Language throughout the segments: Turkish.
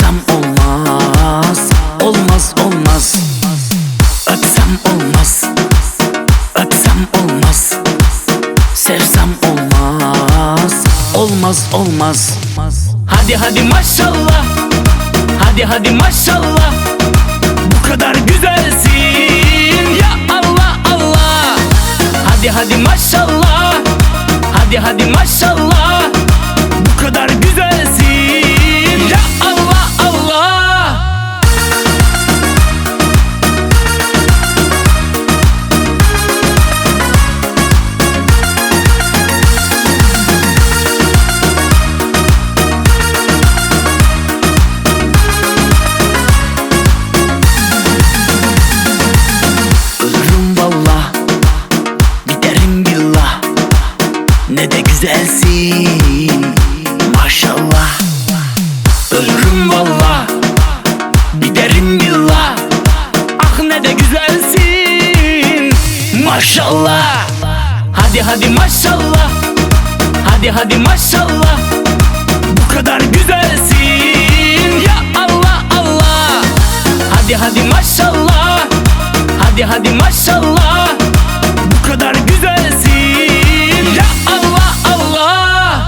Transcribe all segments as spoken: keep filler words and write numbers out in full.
Sevsem olmaz, olmaz olmaz. Öpsem olmaz, öpsem olmaz. Sevsem olmaz, olmaz olmaz. Hadi hadi maşallah, hadi hadi maşallah. Bu kadar güzelsin ya Allah Allah. Hadi hadi maşallah, hadi hadi maşallah. Bu kadar güzelsin ya Allah Allah. Ölürüm vallah, biterim billah. Ne de güzelsin maşallah. Ölürüm vallah, biterim billah. Ah ne de güzelsin maşallah. Hadi hadi maşallah, hadi hadi maşallah. Bu kadar güzelsin ya Allah Allah. Hadi hadi maşallah, hadi hadi maşallah. Bu kadar güzelsin ya Allah Allah.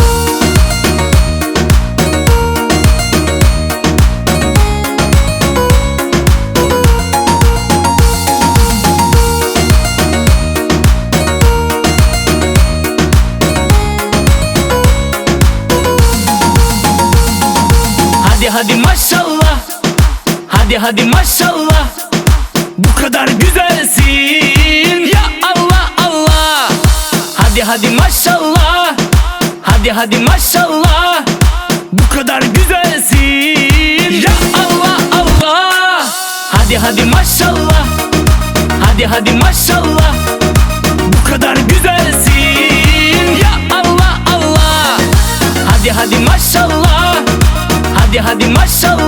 Hadi hadi maşallah, hadi hadi maşallah. Bu kadar güzelsin ya Allah Allah. Hadi hadi maşallah, hadi hadi maşallah. Bu kadar güzelsin ya Allah Allah. Hadi hadi maşallah, hadi hadi maşallah. Bu kadar güzelsin ya Allah Allah. Hadi hadi maşallah, hadi hadi maşallah.